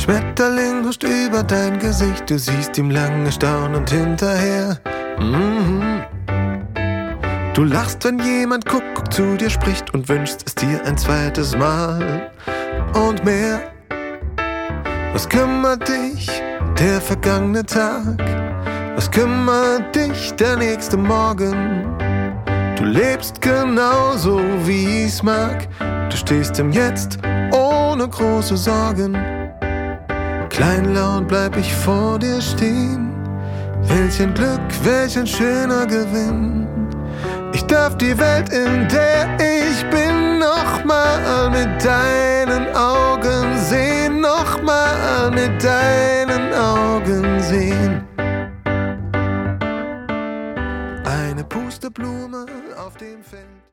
Schmetterling huscht über dein Gesicht, du siehst ihm lange staunend hinterher. Du lachst, wenn jemand Kuckuck zu dir spricht und wünschst es dir ein zweites Mal und mehr. Was kümmert dich der vergangene Tag? Was kümmert dich der nächste Morgen? Du lebst genauso, wie ich's mag. Du stehst im Jetzt ohne große Sorgen. Kleinlaut bleib ich vor dir stehen. Welch ein Glück, welch ein schöner Gewinn. Ich darf die Welt, in der ich bin, nochmal mit deinen Augen sehen. Nochmal mit deinen Augen sehen. Eine Pusteblume auf dem Feld.